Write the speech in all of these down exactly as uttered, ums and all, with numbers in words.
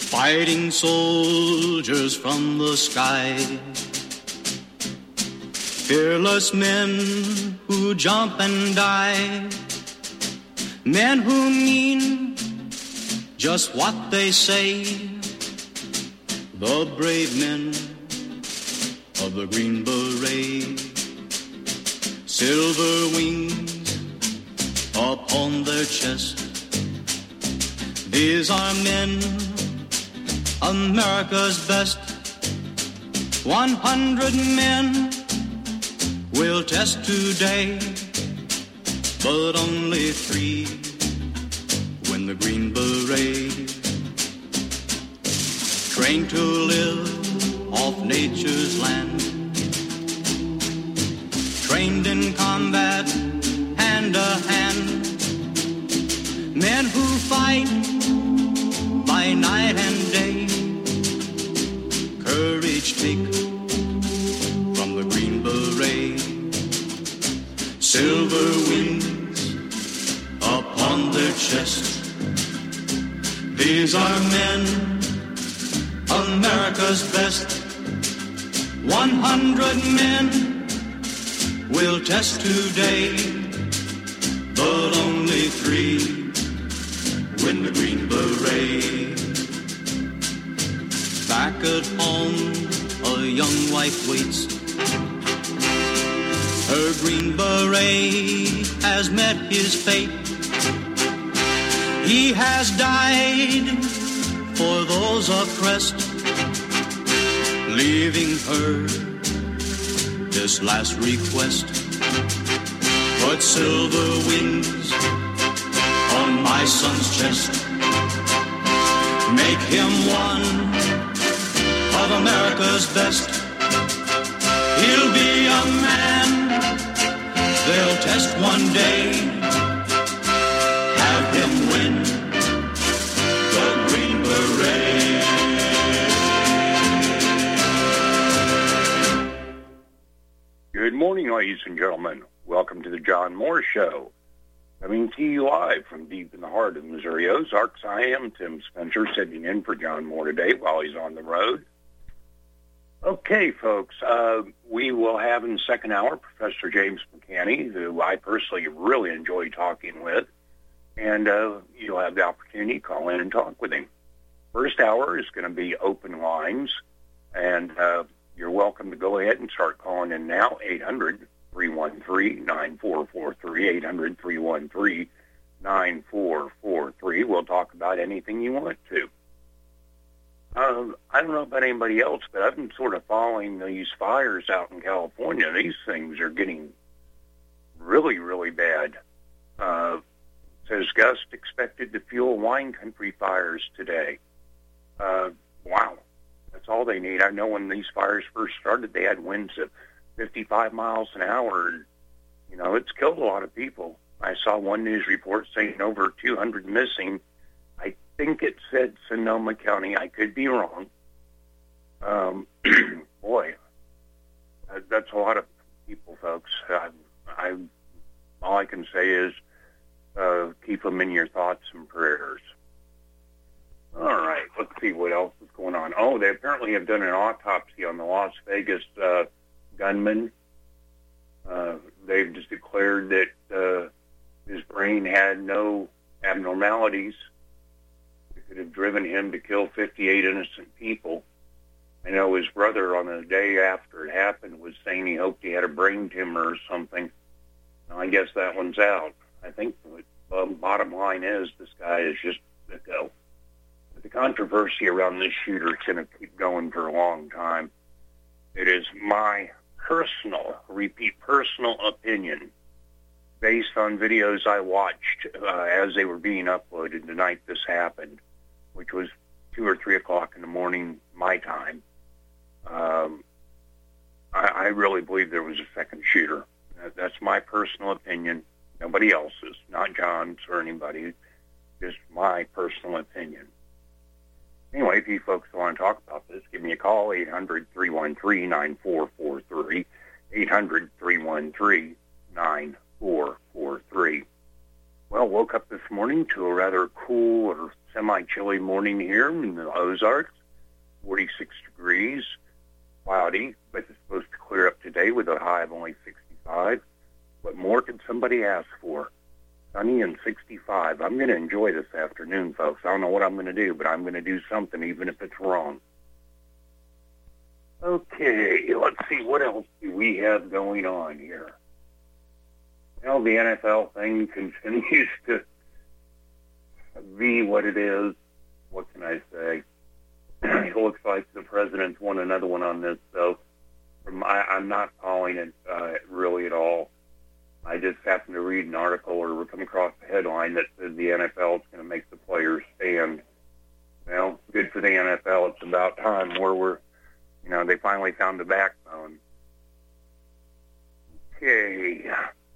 Fighting soldiers from the sky, fearless men who jump and die, men who mean just what they say, the brave men of the Green Beret, silver wings upon their chest. These are men, America's best. One hundred men will test today, but only three win the Green Beret. Trained to live off nature's land, trained in combat hand to hand, men who fight by night and day, courage take from the Green Beret, silver wings upon their chest. These are men, America's best. One hundred men will test today, but only three win the Green Beret. Back at home, a young wife waits. Her Green Beret has met his fate. He has died for those oppressed, leaving her this last request. Put silver wings on my son's chest. Make him one of America's best. He'll be a man they'll test one day. Have him win the Green Beret. Good morning, ladies and gentlemen. Welcome to the John Moore Show. Coming to you live from deep in the heart of Missouri Ozarks, I am Tim Spencer, sitting in for John Moore today while he's on the road. Okay, folks, uh, we will have in the second hour Professor James McCanney, who I personally really enjoy talking with, and uh, you'll have the opportunity to call in and talk with him. First hour is going to be open lines, and uh, you're welcome to go ahead and start calling in now, eight hundred, three one three, nine four four three, eight hundred, three one three, nine four four three. We'll talk about anything you want to. Um, I don't know about anybody else, but I've been sort of following these fires out in California. These things are getting really, really bad. Uh, says gust expected to fuel wine country fires today. Uh, wow. That's all they need. I know when these fires first started, they had winds of fifty-five miles an hour. You know, it's killed a lot of people. I saw one news report saying over two hundred missing. I think it said Sonoma County. I could be wrong. Um, boy, that's a lot of people, folks. I, I, all I can say is uh, keep them in your thoughts and prayers. All right, let's see what else is going on. Oh, they apparently have done an autopsy on the Las Vegas uh, gunman. Uh, they've just declared that uh, his brain had no abnormalities that could have driven him to kill fifty-eight innocent people. I know his brother, on the day after it happened, was saying he hoped he had a brain tumor or something. Well, I guess that one's out. I think the um, bottom line is this guy is just a go. But the controversy around this shooter is going to keep going for a long time. It is my personal, repeat, personal opinion, based on videos I watched uh, as they were being uploaded the night this happened, which was two or three o'clock in the morning, my time. Um, I, I really believe there was a second shooter. That, that's my personal opinion. Nobody else's, not John's or anybody. Just my personal opinion. Anyway, if you folks want to talk about this, give me a call, eight hundred, three one three, nine four four three, eight hundred, three one three, nine four four three. Well, woke up this morning to a rather cool or semi-chilly morning here in the Ozarks, forty-six degrees, cloudy, but it's supposed to clear up today with a high of only sixty-five. What more could somebody ask for? Sunny and sixty-five. I'm going to enjoy this afternoon, folks. I don't know what I'm going to do, but I'm going to do something even if it's wrong. Okay, let's see. What else do we have going on here? Well, the N F L thing continues to be what it is. What can I say? It looks like the president's won another one on this, so from, I, I'm not calling it uh, really at all. I just happened to read an article or come across a headline that says the N F L is going to make the players stand. Well, good for the N F L. It's about time where we're, you know, they finally found the backbone. Okay.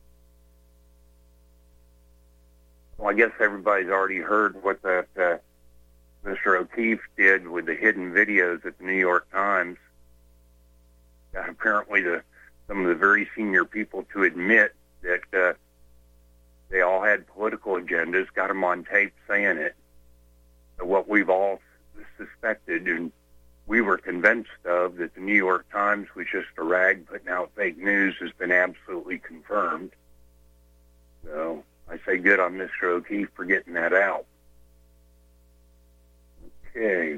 Well, I guess everybody's already heard what that uh, Mister O'Keefe did with the hidden videos at the New York Times. Got apparently the, some of the very senior people to admit that uh, they all had political agendas, got them on tape saying it. So what we've all suspected and we were convinced of, that the New York Times was just a rag putting out fake news, has been absolutely confirmed. So I say good on Mister O'Keefe for getting that out. Okay.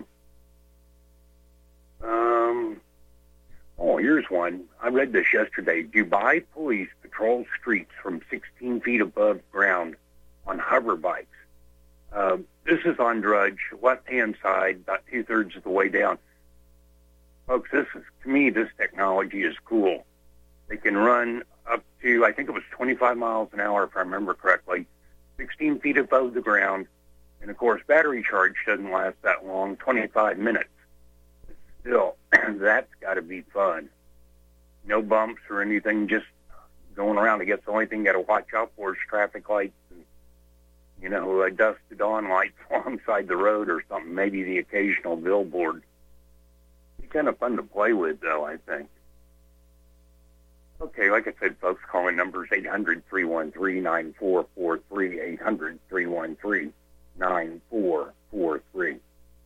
Um. Oh, here's one. I read this yesterday. Dubai police patrol streets from sixteen feet above ground on hover bikes. Uh, this is on Drudge, left-hand side, about two-thirds of the way down. Folks, this is, to me, this technology is cool. They can run up to, I think it was twenty-five miles an hour, if I remember correctly, sixteen feet above the ground. And, of course, battery charge doesn't last that long, twenty-five minutes. Still, that's got to be fun. No bumps or anything, just going around. I guess the only thing you got to watch out for is traffic lights and, you know, uh, dusted on lights alongside the road or something, maybe the occasional billboard. It's kind of fun to play with, though, I think. Okay, like I said, folks, calling numbers eight hundred, three one three, nine four four three, eight hundred, three one three, nine four four three.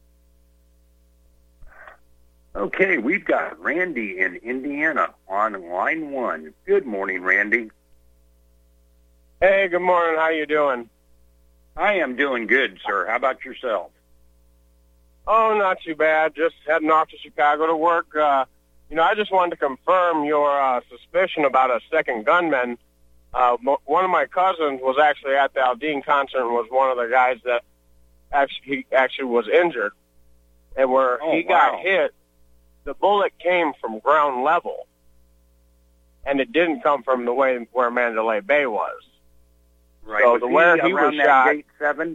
Okay, we've got Randy in Indiana on line one. Good morning, Randy. Hey, good morning. How you doing? I am doing good, sir. How about yourself? Oh, not too bad. Just heading off to Chicago to work. Uh, you know, I just wanted to confirm your uh, suspicion about a second gunman. Uh, one of my cousins was actually at the Aldean concert and was one of the guys that actually he actually was injured. And where oh, he wow. got hit, the bullet came from ground level, and it didn't come from the way where Mandalay Bay was. Right. So was the he where he around was that shot, gate seven?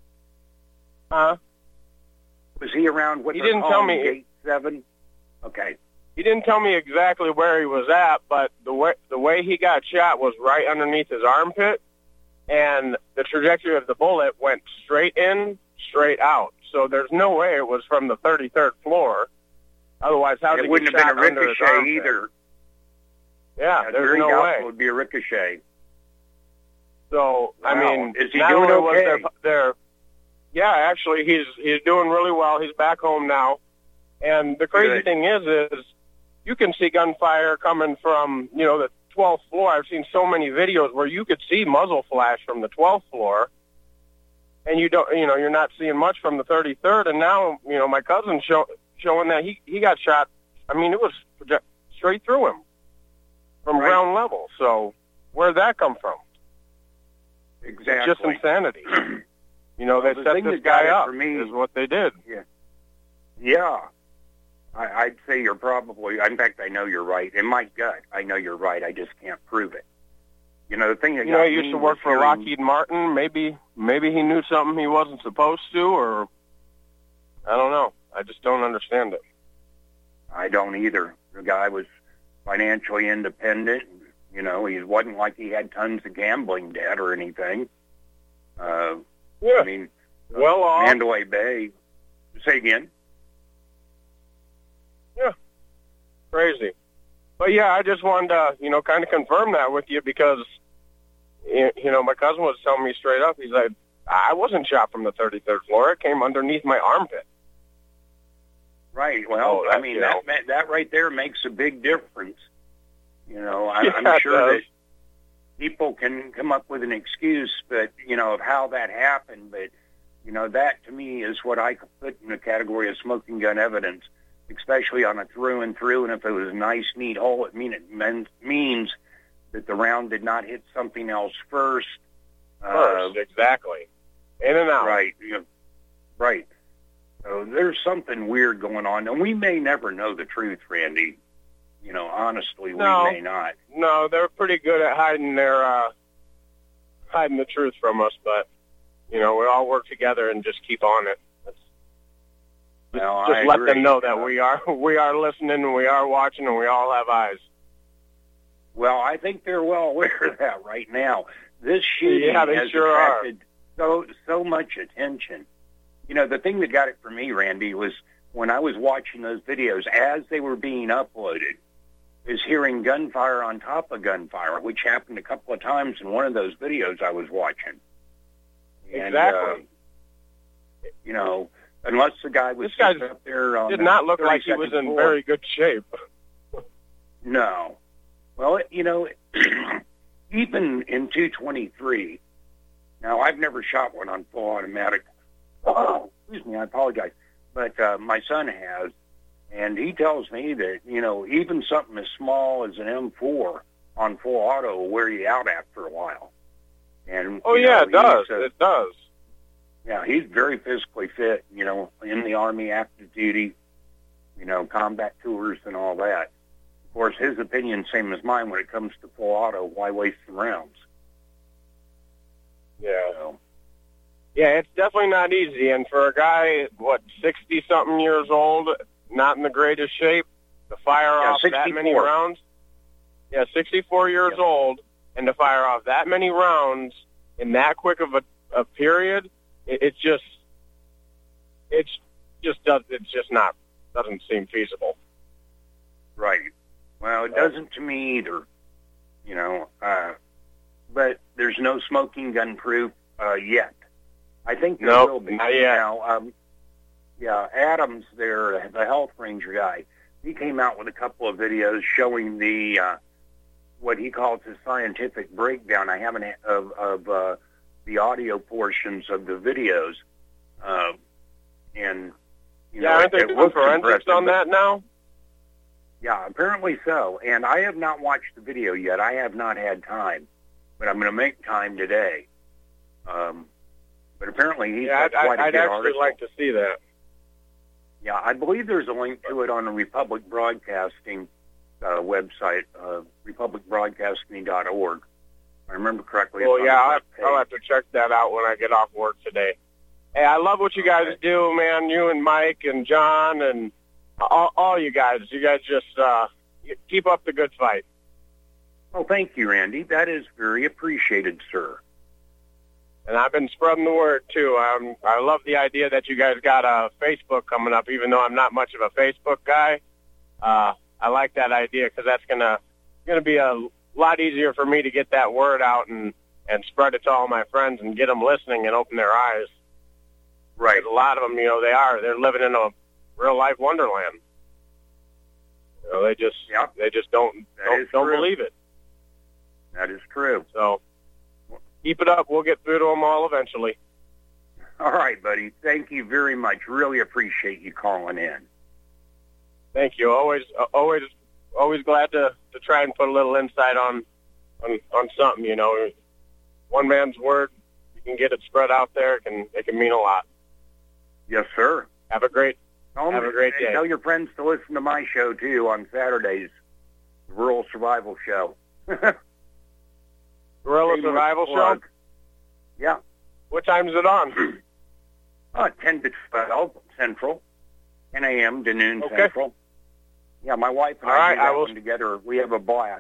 Huh? Was he around what He they're didn't tell calling me- gate seven? Okay. He didn't tell me exactly where he was at, but the way the way he got shot was right underneath his armpit, and the trajectory of the bullet went straight in, straight out. So there's no way it was from the thirty-third floor. Otherwise, how did It he wouldn't get have shot been a under his ricochet armpit? either. Yeah, Yeah, there's very no doubtful way. it would be a ricochet. So I Wow. mean, Is he not doing only was okay? there, there, yeah, actually, he's he's doing really well. He's back home now, and the crazy Good. thing is, is you can see gunfire coming from you know the twelfth floor. I've seen so many videos where you could see muzzle flash from the twelfth floor, and you don't, you know, you're not seeing much from the thirty-third. And now, you know, my cousin show, showing that he he got shot. I mean, it was project, straight through him from Right. ground level. So where'd that come from? Exactly. It's just insanity. You know, Well, they the set thing this that got guy it up, for me- is what they did. Yeah. I, I'd say you're probably, in fact, I know you're right. In my gut, I know you're right. I just can't prove it. You know, the thing that You got know, he me used to work was for hearing- Lockheed Martin. Maybe maybe he knew something he wasn't supposed to, or I don't know. I just don't understand it. I don't either. The guy was financially independent. You know, he wasn't like he had tons of gambling debt or anything. Uh, Yeah, I mean, well off. Mandalay Bay. Say again. Crazy. But yeah, I just wanted to, you know, kind of confirm that with you because, you you know, my cousin was telling me straight up. He's like, I wasn't shot from the thirty-third floor. It came underneath my armpit. Right. Well, Oh, I that, mean, you that know. that right there makes a big difference. You know, I, Yeah, I'm it sure does. that people can come up with an excuse, but, you know, of how that happened. But, you know, that to me is what I could put in the category of smoking gun evidence, especially on a through and through. And if it was a nice, neat hole, it mean it means, means that the round did not hit something else first. First, Uh, exactly. In and out. Right. You know, right. So there's something weird going on, and we may never know the truth, Randy. You know, honestly, No. we may not. No, they're pretty good at hiding their uh, hiding the truth from us, but you know, we all work together and just keep on it. Just, No, just I let agree. them know that Uh, we are we are listening and we are watching and we all have eyes. Well, I think they're well aware of that right now. This shooting Yeah, they has sure are. attracted so so much attention. You know, the thing that got it for me, Randy, was when I was watching those videos as they were being uploaded, is hearing gunfire on top of gunfire, which happened a couple of times in one of those videos I was watching. And, Exactly. uh, you know, unless the guy was This guy sitting up there on Did the not look like he was thirty-second in floor. very good shape. No. Well, you know, even in two twenty-three, now I've never shot one on full automatic. Oh, excuse me, I apologize. But uh, my son has, and he tells me that, you know, even something as small as an M four on full auto will wear you out after a while. And Oh you yeah, know, it does. he's, uh, It does. yeah, he's very physically fit, you know, in the Army, active duty, you know, combat tours and all that. Of course, his opinion's same as mine when it comes to full auto. Why waste the rounds? Yeah. So, Yeah, it's definitely not easy. And for a guy, what, sixty-something years old, not in the greatest shape, to fire Yeah, off that many sixty-four. rounds? Yeah, sixty-four years Yeah. old, and to fire off that many rounds in that quick of a, a period, it, it's just, it's just does, it's just not, doesn't seem feasible. right. Well, it doesn't to me either, you know, uh, but there's no smoking gun proof uh, yet. I think there Nope, will be. not yet. Now, um, yeah, Adams there, the health ranger guy, he came out with a couple of videos showing the, uh, what he calls the scientific breakdown. I haven't, of, of uh, the audio portions of the videos. Uh, and, you Yeah, know, aren't they it doing looks forensics impressive, on but- that now? Yeah, apparently so. And I have not watched the video yet. I have not had time, but I'm going to make time today. Um, but apparently he's Yeah, got I'd, quite a I'd good actually article. like to see that. Yeah, I believe there's a link to it on the Republic Broadcasting uh, website, uh, republic broadcasting dot org. If I remember correctly. it's Well, on yeah, the I'll, front page. I'll have to check that out when I get off work today. Hey, I love what you guys Okay. do, man. You and Mike and John and all, all you guys. You guys just uh, keep up the good fight. Well, thank you, Randy. That is very appreciated, sir. And I've been spreading the word, too. Um, I love the idea that you guys got a Facebook coming up, even though I'm not much of a Facebook guy. Uh, I like that idea because that's going to gonna be a lot easier for me to get that word out and, and spread it to all my friends and get them listening and open their eyes. Right. A lot of them, you know, they are. They're living in a real-life wonderland. You know, they just Yep. they just don't That don't, is don't true. believe it. That is true. So keep it up. We'll get through to them all eventually. All right, buddy. Thank you very much. Really appreciate you calling in. Thank you. Always, uh, always, always glad to, to try and put a little insight on, on, on something. You know, one man's word, you can get it spread out there. It can, it can mean a lot. Yes, sir. Have a great, Tell Have me- a great and day. Tell your friends to listen to my show, too, on Saturdays, the Rural Survival Show. Guerrilla Shameless Survival Show. plug. Yeah. What time is it on? Uh, ten to twelve Central, ten a.m. to noon Okay. Central. Yeah, my wife and All I right, do that I will- one together. We have a blast.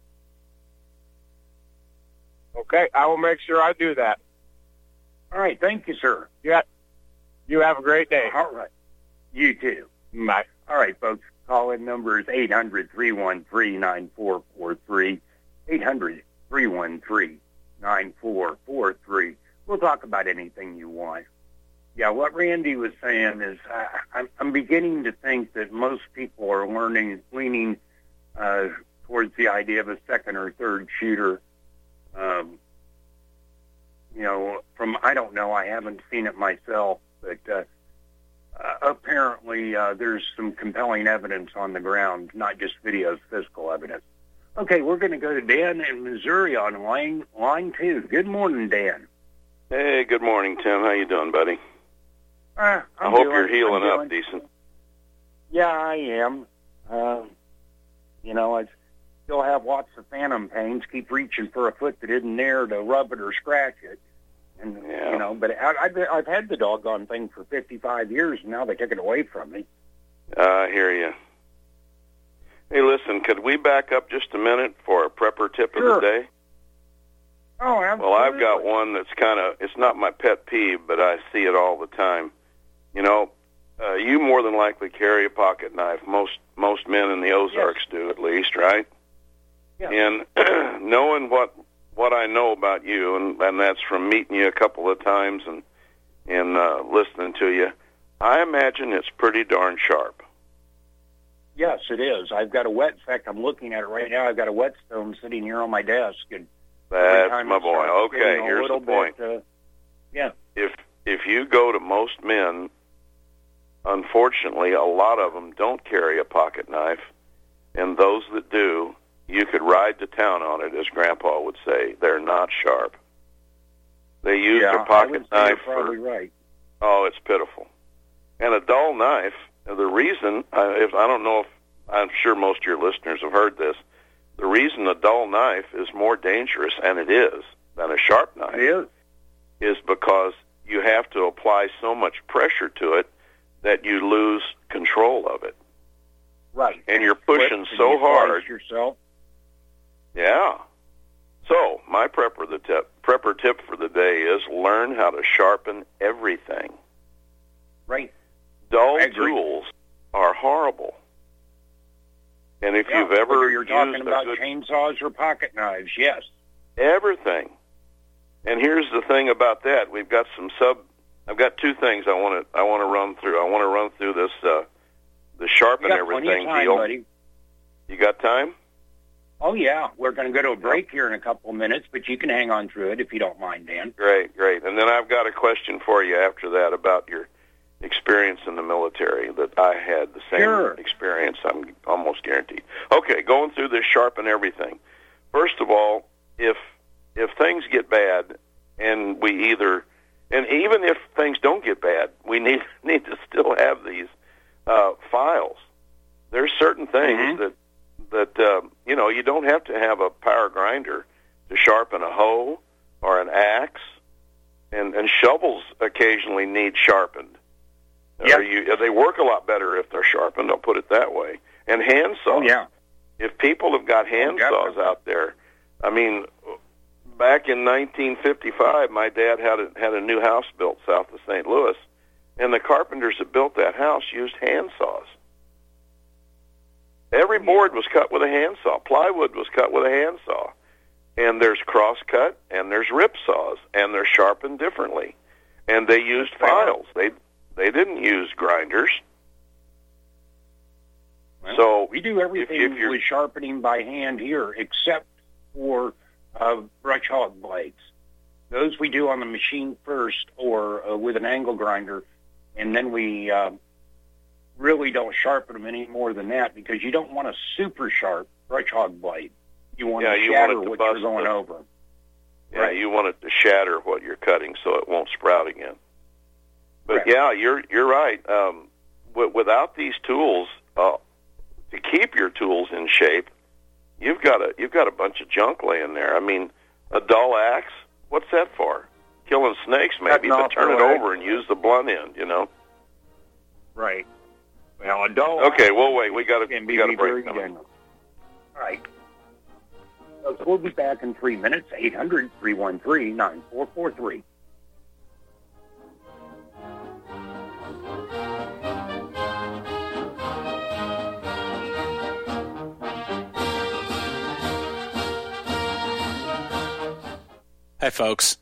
Okay, I will make sure I do that. All right. Thank you, sir. Yeah. You have a great day. All right. You too. Bye. All right, folks. Call-in number is eight hundred, three one three, nine four four three, eight hundred, three one three, nine four four three. we'll talk about anything you want. Yeah, what Randy was saying is I, I'm, I'm beginning to think that most people are learning, leaning uh, towards the idea of a second or third shooter. Um, you know, from, I don't know, I haven't seen it myself, but uh, uh, apparently uh, there's some compelling evidence on the ground, not just videos, physical evidence. Okay, we're going to go to Dan in Missouri on line, line two. Good morning, Dan. Hey, good morning, Tim. How you doing, buddy? Uh, I hope doing, you're healing I'm up doing. decent. Yeah, I am. Uh, you know, I still have lots of phantom pains. Keep reaching for a foot that isn't there to rub it or scratch it. And Yeah. you know, but I, I've I've had the doggone thing for fifty-five years, and now they took it away from me. Uh, I hear you. Hey, listen, could we back up just a minute for a prepper tip Sure. of the day? Oh, absolutely. Well, I've got one that's kind of, it's not my pet peeve, but I see it all the time. You know, uh, you more than likely carry a pocket knife. Most most men in the Ozarks do, at least, right? Yeah. And knowing what what I know about you, and, and that's from meeting you a couple of times and, and uh, listening to you, I imagine it's pretty darn sharp. Yes, it is. I've got a wet. In fact, I'm looking at it right now. I've got a whetstone sitting here on my desk, and every That's time my it starts boy. Okay, getting a here's the little point. bit, uh, yeah. If if you go to most men, unfortunately, a lot of them don't carry a pocket knife, and those that do, you could ride to town on it, as Grandpa would say. They're not sharp. They use yeah, their I pocket would say knife you're probably for, right. oh, it's pitiful. And a dull knife, the reason, uh, if I don't know if, I'm sure most of your listeners have heard this, the reason a dull knife is more dangerous, and it is, than a sharp knife, It is. is because you have to apply so much pressure to it that you lose control of it. Right. And you're pushing Flip, so and you hard. slice yourself. Yeah. So, my prepper the tip, prepper tip for the day is learn how to sharpen everything. Right. Dull I agree. tools are horrible. And if Yeah, you've ever whether you're talking used about a good, chainsaws or pocket knives, yes. everything. And here's the thing about that: we've got some sub. I've got two things I want to I want to run through. I want to run through this uh, the You sharpen got plenty everything of time, deal. buddy. You got time? Oh, yeah. We're going to go to a break here in a couple of minutes, but you can hang on through it if you don't mind, Dan. Great, great. And then I've got a question for you after that about your experience in the military, that I had the same Sure. experience, I'm almost guaranteed. Okay, going through this sharpen everything. First of all, if if things get bad and we either, and even if things don't get bad, we need need to still have these uh, files. There's certain things Mm-hmm. that, that uh, you know, you don't have to have a power grinder to sharpen a hoe or an axe, and, and shovels occasionally need sharpened. Yep. Or you, they work a lot better if they're sharpened, I'll put it that way. And hand saws. Oh, yeah. If people have got hand Oh, saws definitely. out there, I mean, back in nineteen fifty-five, my dad had a, had a new house built south of Saint Louis, and the carpenters that built that house used hand saws. Every board was cut with a handsaw. Plywood was cut with a handsaw. And there's cross-cut, and there's rip saws, and they're sharpened differently. And they used files. They they didn't use grinders. Well, So we do everything if you're- with sharpening by hand here, except for uh, brush hog blades. Those we do on the machine first, or uh, with an angle grinder, and then we uh, really don't sharpen them any more than that, because you don't want a super sharp brush hog blade. You want Yeah, to you shatter want it to what bust you're going the- over. Yeah, Right. you want it to shatter what you're cutting so it won't sprout again. But Right. yeah, you're you're right. Um, w- without these tools, uh, to keep your tools in shape, you've got a you've got a bunch of junk laying there. I mean, a dull axe. What's that for? Killing snakes, maybe. Cutting But off turn it the leg. over and use the blunt end. You know. Right. Well, a dull Okay, well wait. We got to can we be got a very break coming. general. All right. So we'll be back in three minutes. eight hundred, three one three, nine four four three. Hi, folks.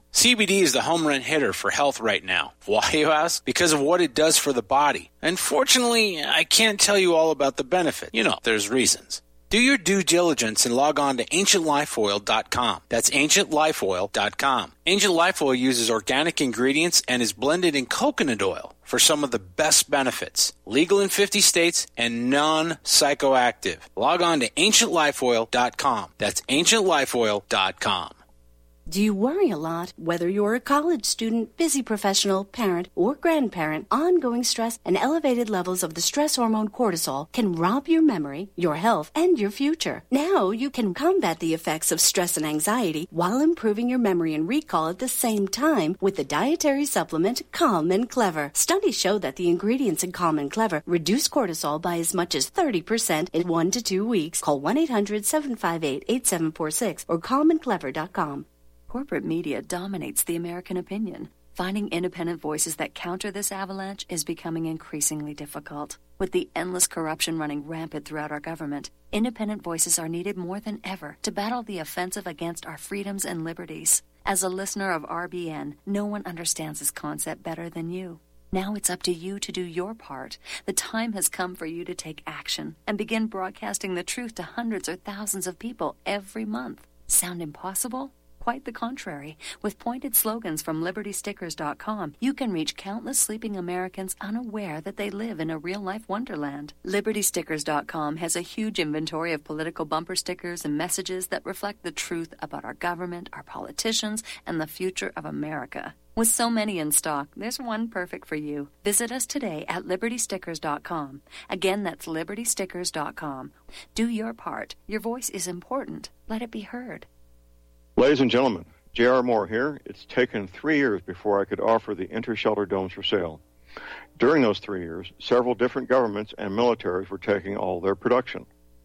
C B D is the home run hitter for health right now. Why, you ask? Because of what it does for the body. Unfortunately, I can't tell you all about the benefit. You know, there's reasons. Do your due diligence and log on to ancient life oil dot com. That's ancient life oil dot com. Ancient Life Oil uses organic ingredients and is blended in coconut oil for some of the best benefits. Legal in fifty states and non-psychoactive. Log on to ancient life oil dot com. That's ancient life oil dot com. Do you worry a lot? Whether you're a college student, busy professional, parent, or grandparent, ongoing stress and elevated levels of the stress hormone cortisol can rob your memory, your health, and your future. Now you can combat the effects of stress and anxiety while improving your memory and recall at the same time with the dietary supplement Calm and Clever. Studies show that the ingredients in Calm and Clever reduce cortisol by as much as thirty percent in one to two weeks. Call one eight hundred seven five eight eight seven four six or calm and clever dot com. Corporate media dominates the American opinion. Finding independent voices that counter this avalanche is becoming increasingly difficult. With the endless corruption running rampant throughout our government, independent voices are needed more than ever to battle the offensive against our freedoms and liberties. As a listener of R B N, no one understands this concept better than you. Now it's up to you to do your part. The time has come for you to take action and begin broadcasting the truth to hundreds or thousands of people every month. Sound impossible? Quite the contrary. With pointed slogans from liberty stickers dot com, you can reach countless sleeping Americans unaware that they live in a real-life wonderland. liberty stickers dot com has a huge inventory of political bumper stickers and messages that reflect the truth about our government, our politicians, and the future of America. With so many in stock, there's one perfect for you. Visit us today at liberty stickers dot com. Again, that's liberty stickers dot com. Do your part. Your voice is important. Let it be heard. Ladies and gentlemen, J R. Moore here. It's taken three years before I could offer the Intershelter domes for sale. During those three years, several different governments and militaries were taking all their production.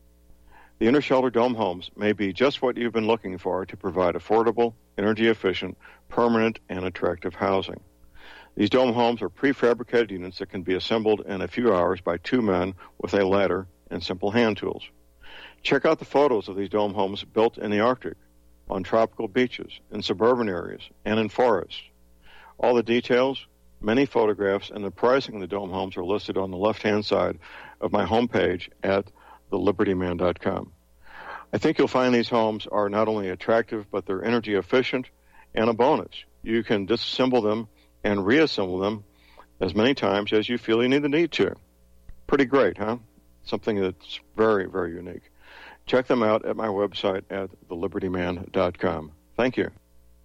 The Intershelter dome homes may be just what you've been looking for to provide affordable, energy-efficient, permanent, and attractive housing. These dome homes are prefabricated units that can be assembled in a few hours by two men with a ladder and simple hand tools. Check out the photos of these dome homes built in the Arctic, on tropical beaches, in suburban areas, and in forests. All the details, many photographs, and the pricing of the dome homes are listed on the left-hand side of my homepage at the liberty man dot com. I think you'll find these homes are not only attractive, but they're energy efficient, and a bonus. You can disassemble them and reassemble them as many times as you feel you need the need to. Pretty great, huh? Something that's very, very unique. Check them out at my website at the liberty man dot com. Thank you.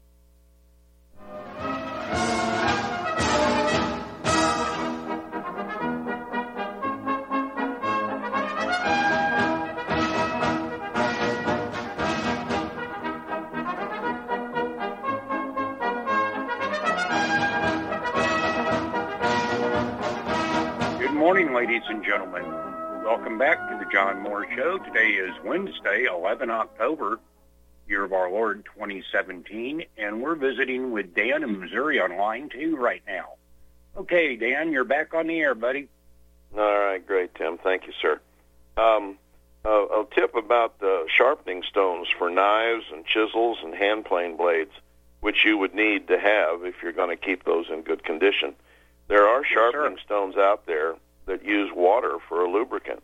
Good morning, ladies and gentlemen. Welcome back to the John Moore Show. Today is Wednesday, the eleventh of October, year of our Lord twenty seventeen, and we're visiting with Dan in Missouri on line two right now. Okay, Dan, you're back on the air, buddy. All right, great, Tim. Thank you, sir. Um, a, a tip about the sharpening stones for knives and chisels and hand plane blades, which you would need to have if you're going to keep those in good condition. There are sharpening yes, stones out there that use water for a lubricant.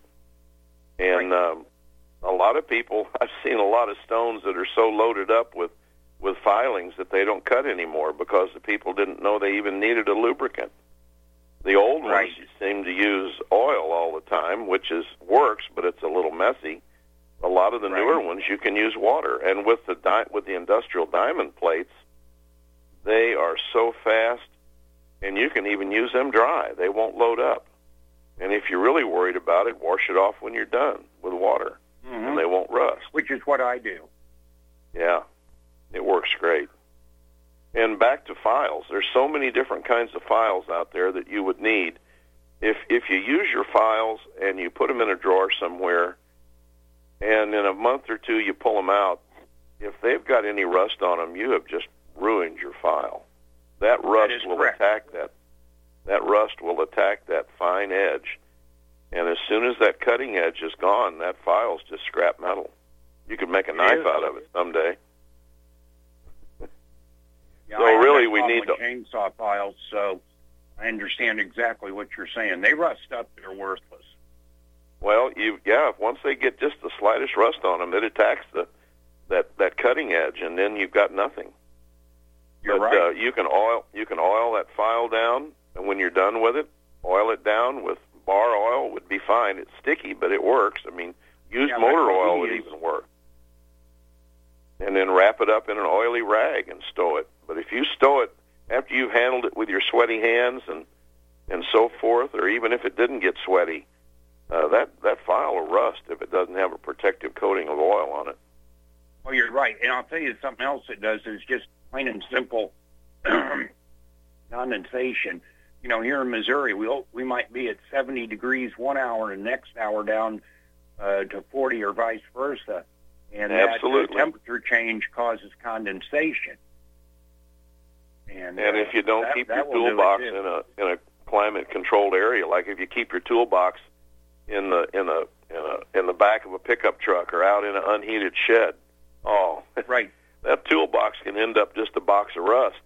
And right. um, a lot of people, I've seen a lot of stones that are so loaded up with, with filings that they don't cut anymore because the people didn't know they even needed a lubricant. The old right. ones seem to use oil all the time, which is works, but it's a little messy. A lot of the right. newer ones, you can use water. And with the di- with the industrial diamond plates, they are so fast, and you can even use them dry. They won't load up. And if you're really worried about it, wash it off when you're done with water, mm-hmm. and they won't rust. Which is what I do. Yeah, it works great. And back to files. There's so many different kinds of files out there that you would need. If if you use your files and you put them in a drawer somewhere, and in a month or two you pull them out, if they've got any rust on them, you have just ruined your file. That rust that will correct. attack that. That rust will attack that fine edge. And as soon as that cutting edge is gone, that file's just scrap metal. You could make a knife out of it someday. Yeah, so I have really that we problem need with to... chainsaw files, so I understand exactly what you're saying. They rust up, they're worthless. Well, you yeah, once they get just the slightest rust on them, it attacks the that, that cutting edge, and then you've got nothing. You're but, right. Uh, you can oil you can oil that file down, and when you're done with it, oil it down with bar oil would be fine. It's sticky, but it works. I mean, used Yeah, motor like oil we would use. even work. And then wrap it up in an oily rag and stow it. But if you stow it after you've handled it with your sweaty hands and and so forth, or even if it didn't get sweaty, uh, that, that file will rust if it doesn't have a protective coating of oil on it. Well, you're right. And I'll tell you something else it does is just plain and simple condensation. You know, here in Missouri, we we might be at seventy degrees one hour and the next hour down uh, to forty or vice versa. And Absolutely. that uh, temperature change causes condensation. And, And uh, if you don't that, keep that your will do toolbox it, in too. a in a climate-controlled area, like if you keep your toolbox in the in a in a in the back of a pickup truck or out in an unheated shed, oh, Right. that toolbox can end up just a box of rust.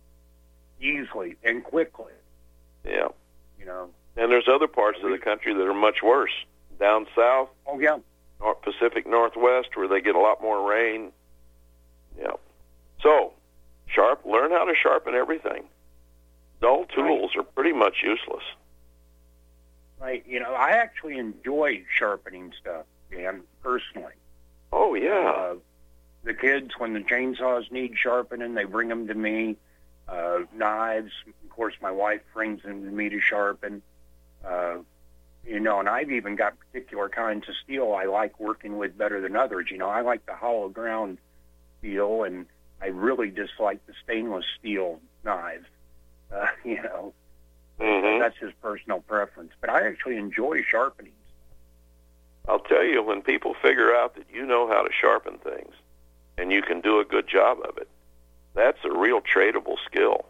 Easily and quickly, Yeah. you know. And there's other parts of the country that are much worse. Down south, Oh, yeah. North Pacific Northwest, where they get a lot more rain. Yeah. So, sharp. Learn how to sharpen everything. Dull tools are pretty much useless. Right. You know, I actually enjoy sharpening stuff, Dan, personally. Oh yeah. Uh, the kids, when the chainsaws need sharpening, they bring them to me. Uh, knives, of course, my wife brings them to me to sharpen. Uh, you know, and I've even got particular kinds of steel I like working with better than others. You know, I like the hollow ground steel, and I really dislike the stainless steel knives. Uh, you know, Mm-hmm. that's his personal preference. But I actually enjoy sharpening. I'll tell you, when people figure out that you know how to sharpen things and you can do a good job of it, that's a real tradable skill.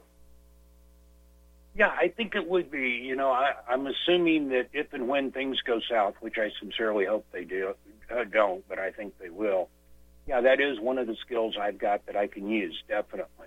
Yeah, I think it would be. You know, I, I'm assuming that if and when things go south, which I sincerely hope they do, uh, don't, but I think they will. Yeah, that is one of the skills I've got that I can use, definitely.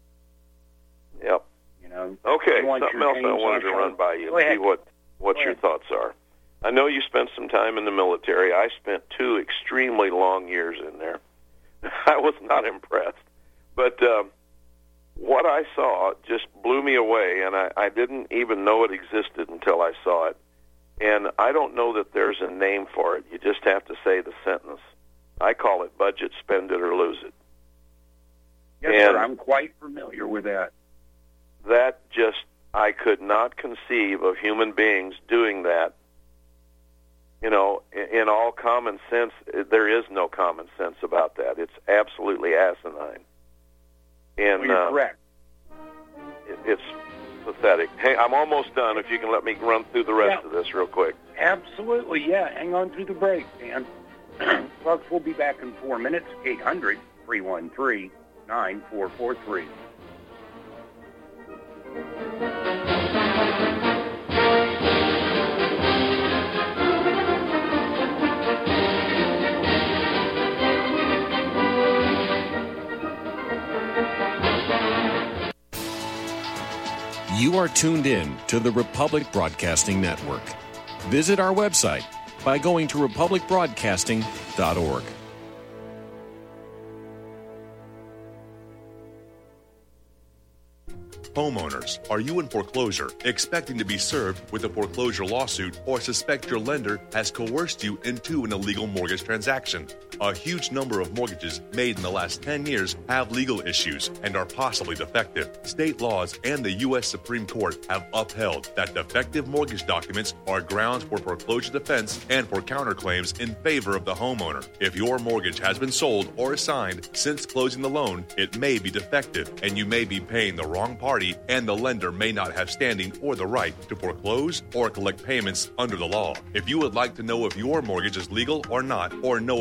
Yep. You know. Okay, You want something your else I chainsaw wanted to run sharp? by you Go and see ahead. what, what Go your ahead. thoughts are. I know you spent some time in the military. I spent two extremely long years in there. I was not impressed. But um, what I saw just blew me away, and I, I didn't even know it existed until I saw it. And I don't know that there's a name for it. You just have to say the sentence. I call it budget, spend it, or lose it. Yes, And- sir, I'm quite familiar with that. That just, I could not conceive of human beings doing that. You know, in, in all common sense, there is no common sense about that. It's absolutely asinine. And Well, you're uh, correct. it, it's pathetic. Hey, I'm almost done. If you can let me run through the rest Yeah. of this real quick. Absolutely, yeah. Hang on through the break, Dan. Folks, we'll be back in four minutes, eight hundred, three one three, nine four four three. You are tuned in to the Republic Broadcasting Network. Visit our website by going to republic broadcasting dot org. Homeowners, are you in foreclosure, expecting to be served with a foreclosure lawsuit, or suspect your lender has coerced you into an illegal mortgage transaction? A huge number of mortgages made in the last ten years have legal issues and are possibly defective. State laws and the U S Supreme Court have upheld that defective mortgage documents are grounds for foreclosure defense and for counterclaims in favor of the homeowner. If your mortgage has been sold or assigned since closing the loan, it may be defective and you may be paying the wrong party, and the lender may not have standing or the right to foreclose or collect payments under the law. If you would like to know if your mortgage is legal or not, or know if you are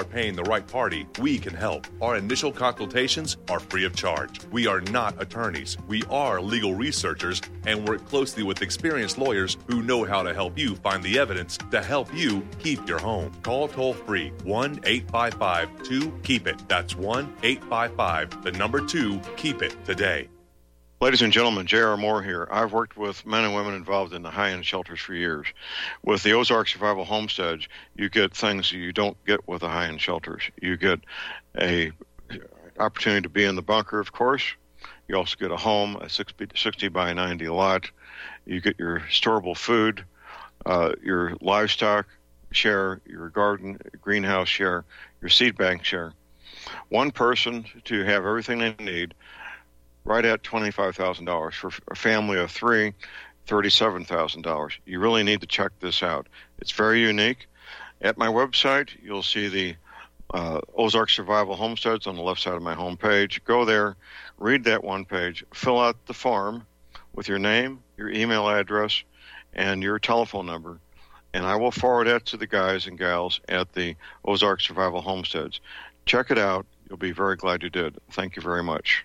paying the right party, we can help. Our initial consultations are free of charge. We are not attorneys. We are legal researchers and work closely with experienced lawyers who know how to help you find the evidence to help you keep your home. Call toll-free one eight five five two keep it. That's one eight five five, the number two, keep it today. Ladies and gentlemen, J R. Moore here. I've worked with men and women involved in the high-end shelters for years. With the Ozark Survival Homestead, you get things you don't get with the high-end shelters. You get a opportunity to be in the bunker, of course. You also get a home, a sixty by ninety lot. You get your storable food, uh, your livestock share, your garden, greenhouse share, your seed bank share. One person to have everything they need, right at twenty-five thousand dollars. For a family of three, thirty-seven thousand dollars. You really need to check this out. It's very unique. At my website, you'll see the uh, Ozark Survival Homesteads on the left side of my homepage. Go there, read that one page, fill out the form with your name, your email address, and your telephone number, and I will forward that to the guys and gals at the Ozark Survival Homesteads. Check it out. You'll be very glad you did. Thank you very much.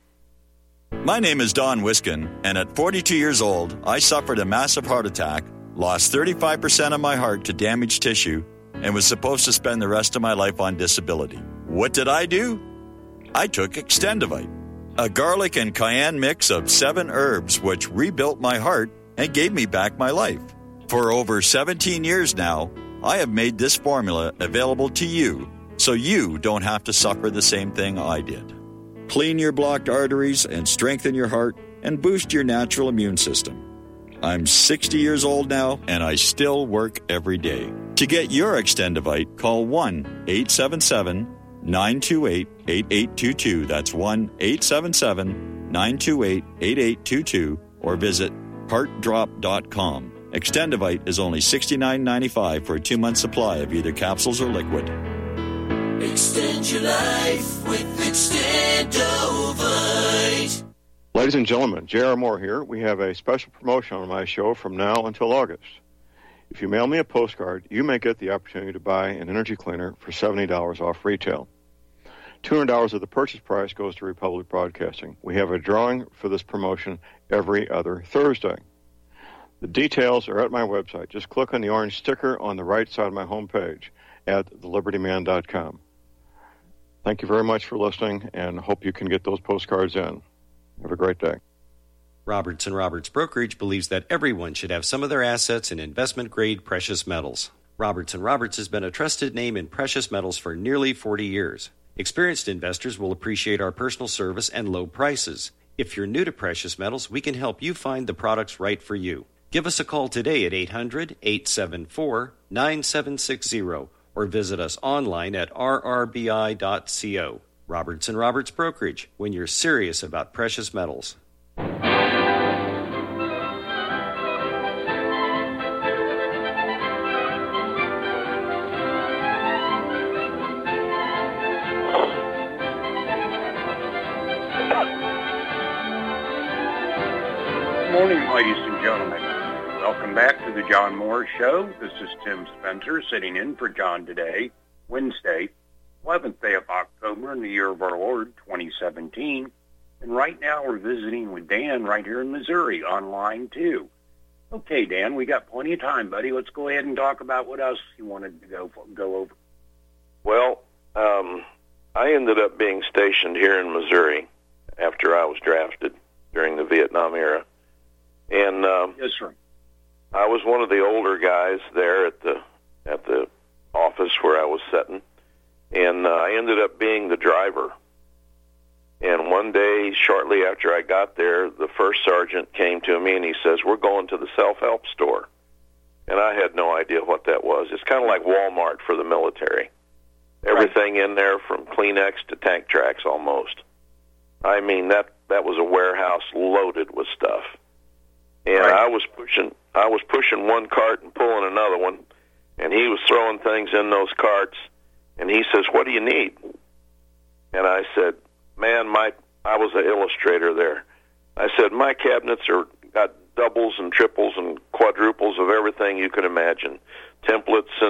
My name is Don Wiskin, and at forty-two years old, I suffered a massive heart attack, lost thirty-five percent of my heart to damaged tissue, and was supposed to spend the rest of my life on disability. What did I do? I took Extendivite, a garlic and cayenne mix of seven herbs which rebuilt my heart and gave me back my life. For over seventeen years now, I have made this formula available to you so you don't have to suffer the same thing I did. Clean your blocked arteries and strengthen your heart and boost your natural immune system. I'm sixty years old now, and I still work every day. To get your Extendivite, call one eight seven seven nine two eight eight eight two two. That's one eight seven seven nine two eight eight eight two two, or visit heart drop dot com. Extendivite is only sixty-nine ninety-five for a two-month supply of either capsules or liquid. Extend your life with Extendovite. Ladies and gentlemen, J R. Moore here. We have a special promotion on my show from now until August. If you mail me a postcard, you may get the opportunity to buy an energy cleaner for seventy dollars off retail. two hundred dollars of the purchase price goes to Republic Broadcasting. We have a drawing for this promotion every other Thursday. The details are at my website. Just click on the orange sticker on the right side of my homepage at the liberty man dot com. Thank you very much for listening, and hope you can get those postcards in. Have a great day. Roberts and Roberts Brokerage believes that everyone should have some of their assets in investment-grade precious metals. Roberts and Roberts has been a trusted name in precious metals for nearly forty years. Experienced investors will appreciate our personal service and low prices. If you're new to precious metals, we can help you find the products right for you. Give us a call today at eight hundred, eight seven four, nine seven six zero or visit us online at r r b i dot co. Roberts and Roberts Brokerage, when you're serious about precious metals. Good morning, ladies and gentlemen. Welcome back to the John Moore Show. This is Tim Spencer sitting in for John today, Wednesday, eleventh day of October in the year of our Lord, twenty seventeen. And right now we're visiting with Dan right here in Missouri on line two. Okay, Dan, we got plenty of time, buddy. Let's go ahead and talk about what else you wanted to go for, go over. Well, um, I ended up being stationed here in Missouri after I was drafted during the Vietnam era. And um, yes, sir. I was one of the older guys there at the at the office where I was sitting, and uh, I ended up being the driver. And one day, shortly after I got there, the first sergeant came to me and he says, "We're going to the self-help store." And I had no idea what that was. It's kind of like Walmart for the military. Everything in there from Kleenex to tank tracks almost. I mean, that, that was a warehouse loaded with stuff. And right. I was pushing I was pushing one cart and pulling another one, and he was throwing things in those carts, and he says, "What do you need?" And I said, "Man, my I was an illustrator there." I said, "My cabinets are got doubles and triples and quadruples of everything you can imagine. Templates and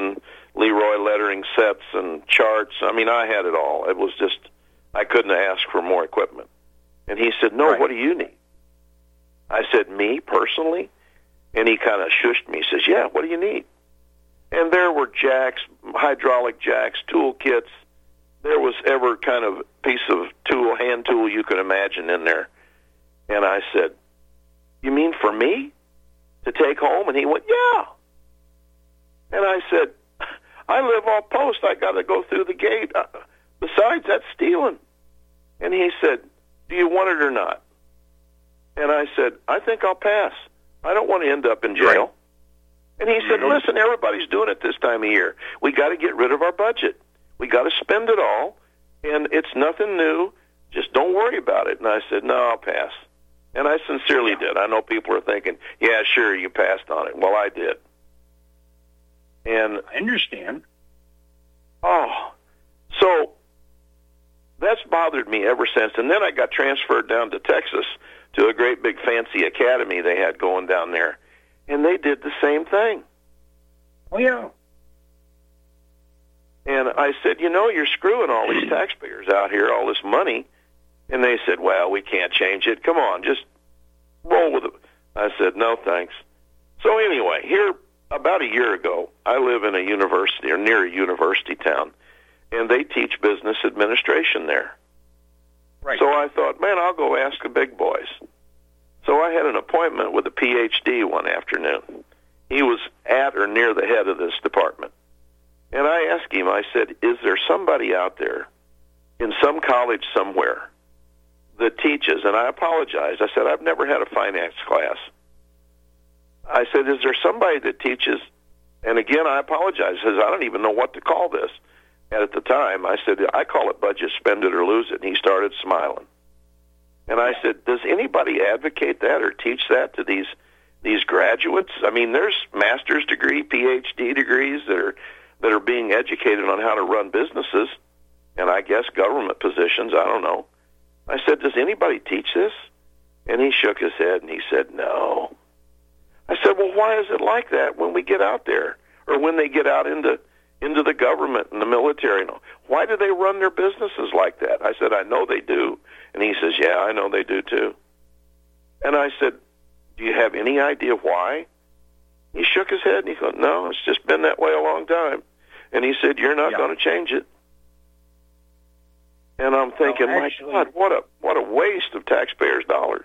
Leroy lettering sets and charts. I mean, I had it all. It was just, I couldn't ask for more equipment. And he said, no, Right. what do you need? I said, me, personally? And he kind of shushed me. He says, yeah, what do you need? And there were jacks, hydraulic jacks, tool kits. There was every kind of piece of tool, hand tool you could imagine in there. And I said, you mean for me to take home? And he went, yeah. And I said, I live off post. I got to go through the gate. Uh, besides, that's stealing. And he said, do you want it or not? And I said, I think I'll pass. I don't want to end up in jail. Right. And he said, listen, everybody's doing it this time of year. We got to get rid of our budget. We got to spend it all, and it's nothing new. Just don't worry about it. And I said, no, I'll pass. And I sincerely did. I know people are thinking, yeah, sure, you passed on it. Well, I did. And I understand. Oh, so that's bothered me ever since. And then I got transferred down to Texas to a great big fancy academy they had going down there. And they did the same thing. Oh, yeah. And I said, you know, you're screwing all these taxpayers out here, all this money. And they said, well, we can't change it. Come on, just roll with it. I said, no, thanks. So anyway, here, about a year ago, I live in a university, or near a university town, and they teach business administration there. Right. So I thought, man, I'll go ask the big boys. So I had an appointment with a P H D one afternoon. He was at or near the head of this department. And I asked him, I said, is there somebody out there in some college somewhere that teaches? And I apologized. I said, I've never had a finance class. I said, is there somebody that teaches? And again, I apologize. I said, I don't even know what to call this. And at the time, I said, I call it budget, spend it or lose it. And he started smiling. And I said, does anybody advocate that or teach that to these these graduates? I mean, there's master's degree, P H D degrees that are that are being educated on how to run businesses, and I guess government positions, I don't know. I said, does anybody teach this? And he shook his head and he said, no. I said, well, why is it like that when we get out there, or when they get out into into the government and the military? Why do they run their businesses like that? I said, I know they do. And he says, yeah, I know they do too. And I said, do you have any idea why? He shook his head and he said, no, it's just been that way a long time. And he said, you're not yeah. going to change it. And I'm thinking, well, actually, my God, what a what a waste of taxpayers' dollars.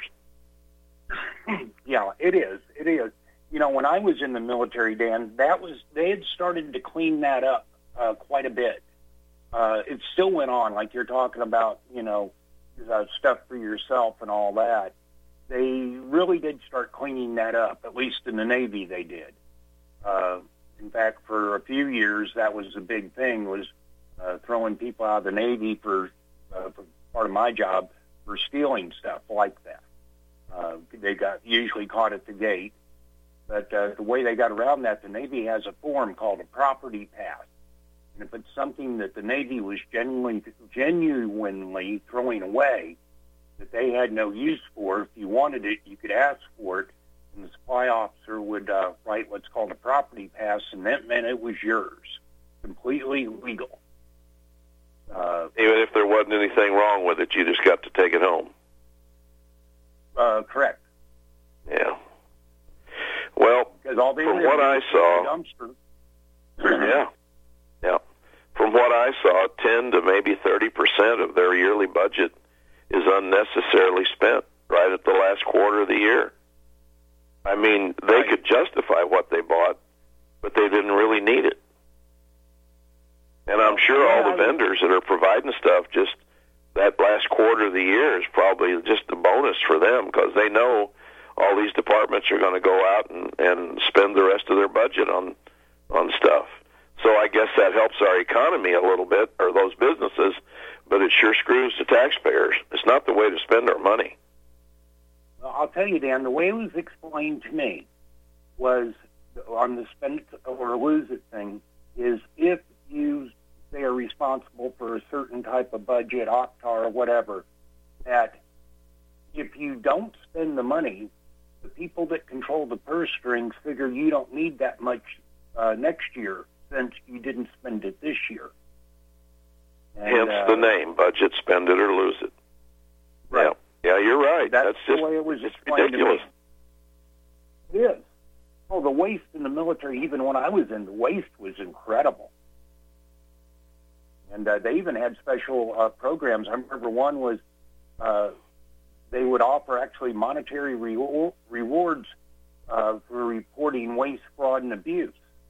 Yeah, it is. It is. You know, when I was in the military, Dan, that was they had started to clean that up uh, quite a bit. Uh, it still went on, like you're talking about, you know, uh, stuff for yourself and all that. They really did start cleaning that up, at least in the Navy they did. Uh, in fact, for a few years, that was the big thing, was uh, throwing people out of the Navy for, uh, for part of my job for stealing stuff like that. Uh, they got usually caught at the gate. But uh, the way they got around that, the Navy has a form called a property pass. And if it's something that the Navy was genuinely, genuinely throwing away, that they had no use for, if you wanted it, you could ask for it, and the supply officer would uh, write what's called a property pass, and that meant it was yours, completely legal. Uh, Even if there wasn't anything wrong with it, you just got to take it home. Uh, correct. Yeah. Well, because all they from what I saw, yeah, yeah. From what I saw, ten to maybe thirty percent of their yearly budget is unnecessarily spent right at the last quarter of the year. I mean, they right. could justify what they bought, but they didn't really need it. And I'm sure yeah, all the I... vendors that are providing stuff, just that last quarter of the year is probably just a bonus for them, because they know all these departments are going to go out and, and spend the rest of their budget on on stuff. So I guess that helps our economy a little bit, or those businesses, but it sure screws the taxpayers. It's not the way to spend our money. Well, I'll tell you, Dan, the way it was explained to me was on the spend it or lose it thing is if you say are responsible for a certain type of budget, O C T A R or whatever, that if you don't spend the money, the people that control the purse strings figure you don't need that much uh, next year, since you didn't spend it this year. And, Hence uh, the name, budget, spend it or lose it. Right. Yeah, yeah, you're right. That's, That's the just way it was it's explained ridiculous. to me. It is. Oh, the waste in the military, even when I was in, the waste was incredible. And uh, they even had special uh, programs. I remember one was uh, they would offer actually monetary re- rewards uh, for reporting waste, fraud, and abuse.